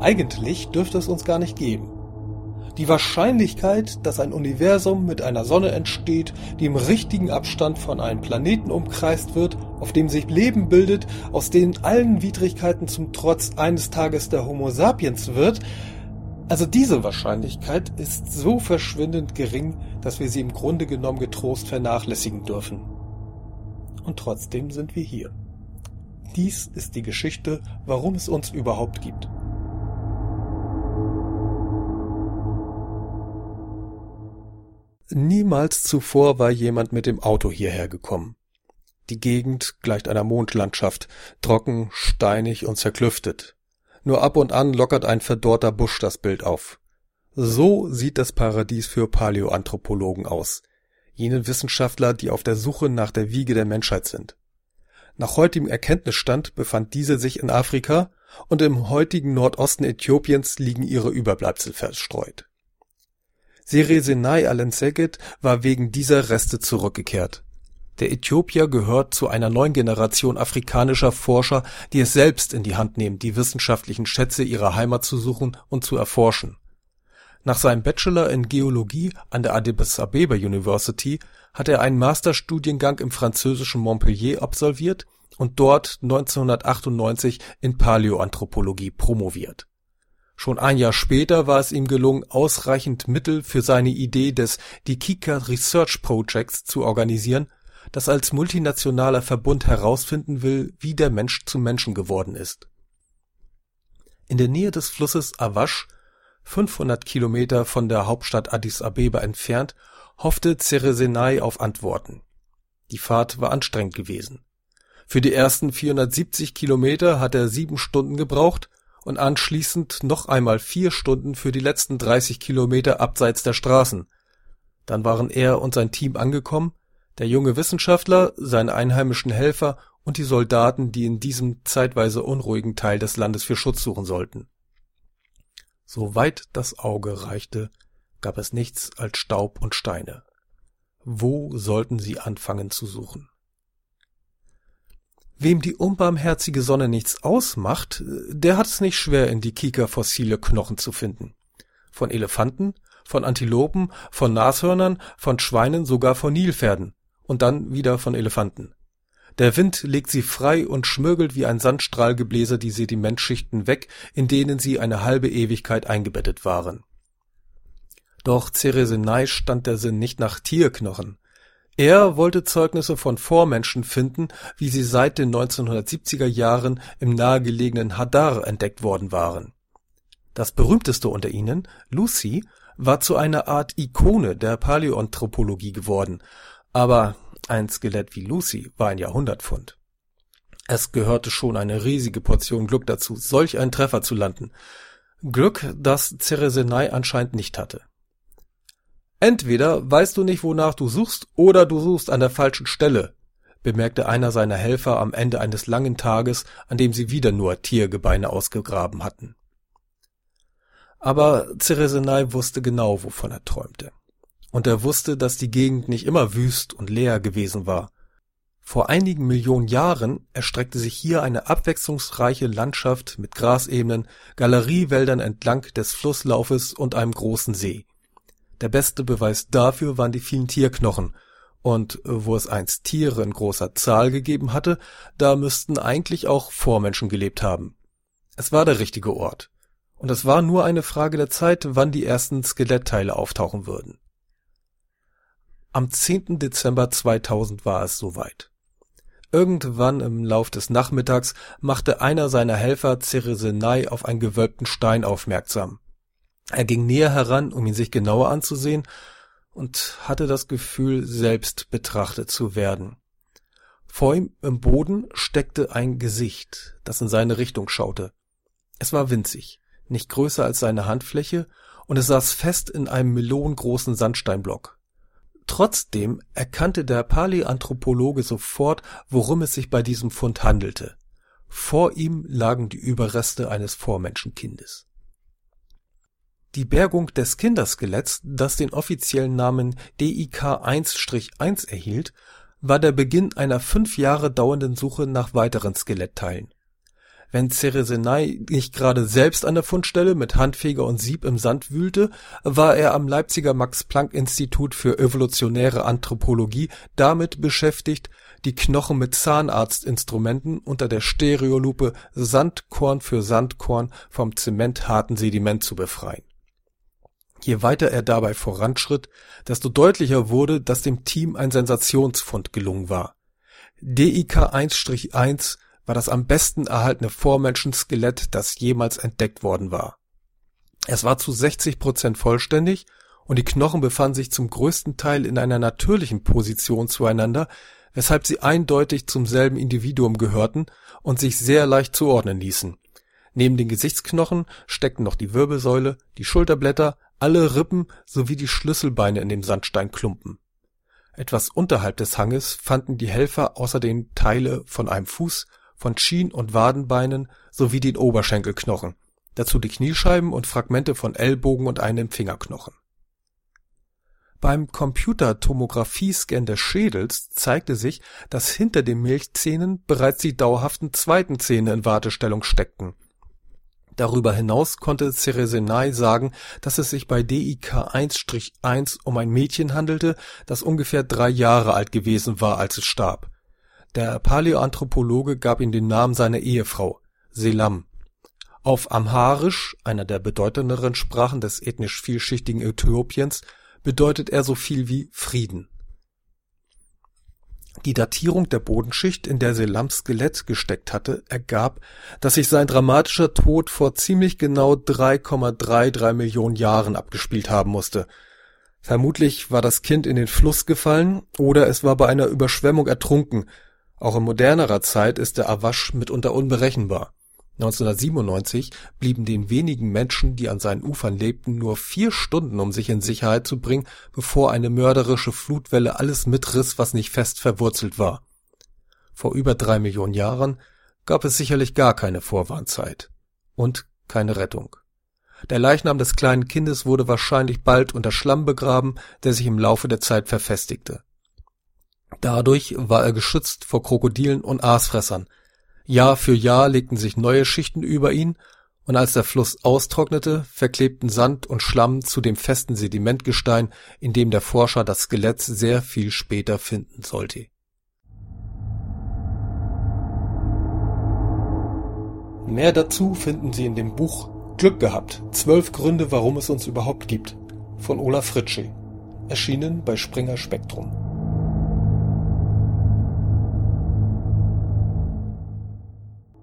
Eigentlich dürfte es uns gar nicht geben. Die Wahrscheinlichkeit, dass ein Universum mit einer Sonne entsteht, die im richtigen Abstand von einem Planeten umkreist wird, auf dem sich Leben bildet, aus denen allen Widrigkeiten zum Trotz eines Tages der Homo sapiens wird, also diese Wahrscheinlichkeit ist so verschwindend gering, dass wir sie im Grunde genommen getrost vernachlässigen dürfen. Und trotzdem sind wir hier. Dies ist die Geschichte, warum es uns überhaupt gibt. Niemals zuvor war jemand mit dem Auto hierher gekommen. Die Gegend gleicht einer Mondlandschaft, trocken, steinig und zerklüftet. Nur ab und an lockert ein verdorrter Busch das Bild auf. So sieht das Paradies für Paläoanthropologen aus. Jene Wissenschaftler, die auf der Suche nach der Wiege der Menschheit sind. Nach heutigem Erkenntnisstand befand diese sich in Afrika und im heutigen Nordosten Äthiopiens liegen ihre Überbleibsel verstreut. Sere Senai Alenseget war wegen dieser Reste zurückgekehrt. Der Äthiopier gehört zu einer neuen Generation afrikanischer Forscher, die es selbst in die Hand nehmen, die wissenschaftlichen Schätze ihrer Heimat zu suchen und zu erforschen. Nach seinem Bachelor in Geologie an der Addis Abeba University hat er einen Masterstudiengang im französischen Montpellier absolviert und dort 1998 in Paläoanthropologie promoviert. Schon ein Jahr später war es ihm gelungen, ausreichend Mittel für seine Idee des Dikika Research Projects zu organisieren, das als multinationaler Verbund herausfinden will, wie der Mensch zum Menschen geworden ist. In der Nähe des Flusses Awash, 500 Kilometer von der Hauptstadt Addis Abeba entfernt, hoffte Sere Senai auf Antworten. Die Fahrt war anstrengend gewesen. Für die ersten 470 Kilometer hat er 7 Stunden gebraucht und anschließend noch einmal 4 Stunden für die letzten 30 Kilometer abseits der Straßen. Dann waren er und sein Team angekommen, der junge Wissenschaftler, seine einheimischen Helfer und die Soldaten, die in diesem zeitweise unruhigen Teil des Landes für Schutz suchen sollten. Soweit das Auge reichte, gab es nichts als Staub und Steine. Wo sollten sie anfangen zu suchen? Wem die unbarmherzige Sonne nichts ausmacht, der hat es nicht schwer, in Dikika fossile Knochen zu finden. Von Elefanten, von Antilopen, von Nashörnern, von Schweinen, sogar von Nilpferden und dann wieder von Elefanten. Der Wind legt sie frei und schmirgelt wie ein Sandstrahlgebläse die Sedimentschichten weg, in denen sie eine halbe Ewigkeit eingebettet waren. Doch Sere Senai stand der Sinn nicht nach Tierknochen. Er wollte Zeugnisse von Vormenschen finden, wie sie seit den 1970er Jahren im nahegelegenen Hadar entdeckt worden waren. Das berühmteste unter ihnen, Lucy, war zu einer Art Ikone der Paläoanthropologie geworden, aber ein Skelett wie Lucy war ein Jahrhundertfund. Es gehörte schon eine riesige Portion Glück dazu, solch einen Treffer zu landen. Glück, das Sere Senai anscheinend nicht hatte. Entweder weißt du nicht, wonach du suchst, oder du suchst an der falschen Stelle, bemerkte einer seiner Helfer am Ende eines langen Tages, an dem sie wieder nur Tiergebeine ausgegraben hatten. Aber Sere Senai wusste genau, wovon er träumte. Und er wusste, dass die Gegend nicht immer wüst und leer gewesen war. Vor einigen Millionen Jahren erstreckte sich hier eine abwechslungsreiche Landschaft mit Grasebenen, Galeriewäldern entlang des Flusslaufes und einem großen See. Der beste Beweis dafür waren die vielen Tierknochen, und wo es einst Tiere in großer Zahl gegeben hatte, da müssten eigentlich auch Vormenschen gelebt haben. Es war der richtige Ort, und es war nur eine Frage der Zeit, wann die ersten Skelettteile auftauchen würden. Am 10. Dezember 2000 war es soweit. Irgendwann im Lauf des Nachmittags machte einer seiner Helfer Sere Senai auf einen gewölbten Stein aufmerksam. Er ging näher heran, um ihn sich genauer anzusehen, und hatte das Gefühl, selbst betrachtet zu werden. Vor ihm im Boden steckte ein Gesicht, das in seine Richtung schaute. Es war winzig, nicht größer als seine Handfläche, und es saß fest in einem melonengroßen Sandsteinblock. Trotzdem erkannte der Paläoanthropologe sofort, worum es sich bei diesem Fund handelte. Vor ihm lagen die Überreste eines Vormenschenkindes. Die Bergung des Kinderskeletts, das den offiziellen Namen DIK-1-1 erhielt, war der Beginn einer 5 Jahre dauernden Suche nach weiteren Skelettteilen. Wenn Ceresenay nicht gerade selbst an der Fundstelle mit Handfeger und Sieb im Sand wühlte, war er am Leipziger Max-Planck-Institut für evolutionäre Anthropologie damit beschäftigt, die Knochen mit Zahnarztinstrumenten unter der Stereolupe Sandkorn für Sandkorn vom zementharten Sediment zu befreien. Je weiter er dabei voranschritt, desto deutlicher wurde, dass dem Team ein Sensationsfund gelungen war. DIK 1-1 war das am besten erhaltene Vormenschenskelett, das jemals entdeckt worden war. Es war zu 60% vollständig und die Knochen befanden sich zum größten Teil in einer natürlichen Position zueinander, weshalb sie eindeutig zum selben Individuum gehörten und sich sehr leicht zuordnen ließen. Neben den Gesichtsknochen steckten noch die Wirbelsäule, die Schulterblätter, alle Rippen sowie die Schlüsselbeine in dem Sandsteinklumpen. Etwas unterhalb des Hanges fanden die Helfer außerdem Teile von einem Fuß, von Schien- und Wadenbeinen sowie den Oberschenkelknochen, dazu die Kniescheiben und Fragmente von Ellbogen und einem Fingerknochen. Beim Computertomographie-Scan des Schädels zeigte sich, dass hinter den Milchzähnen bereits die dauerhaften zweiten Zähne in Wartestellung steckten. Darüber hinaus konnte Ceresenay sagen, dass es sich bei DIK 1-1 um ein Mädchen handelte, das ungefähr 3 Jahre alt gewesen war, als es starb. Der Paläoanthropologe gab ihm den Namen seiner Ehefrau, Selam. Auf Amharisch, einer der bedeutenderen Sprachen des ethnisch vielschichtigen Äthiopiens, bedeutet er so viel wie Frieden. Die Datierung der Bodenschicht, in der Selams Skelett gesteckt hatte, ergab, dass sich sein dramatischer Tod vor ziemlich genau 3,33 Millionen Jahren abgespielt haben musste. Vermutlich war das Kind in den Fluss gefallen oder es war bei einer Überschwemmung ertrunken. Auch in modernerer Zeit ist der Awasch mitunter unberechenbar. 1997 blieben den wenigen Menschen, die an seinen Ufern lebten, nur 4 Stunden, um sich in Sicherheit zu bringen, bevor eine mörderische Flutwelle alles mitriss, was nicht fest verwurzelt war. Vor über 3 Millionen Jahren gab es sicherlich gar keine Vorwarnzeit und keine Rettung. Der Leichnam des kleinen Kindes wurde wahrscheinlich bald unter Schlamm begraben, der sich im Laufe der Zeit verfestigte. Dadurch war er geschützt vor Krokodilen und Aasfressern. Jahr für Jahr legten sich neue Schichten über ihn, und als der Fluss austrocknete, verklebten Sand und Schlamm zu dem festen Sedimentgestein, in dem der Forscher das Skelett sehr viel später finden sollte. Mehr dazu finden Sie in dem Buch Glück gehabt, 12 Gründe, warum es uns überhaupt gibt, von Olaf Fritsche, erschienen bei Springer Spektrum.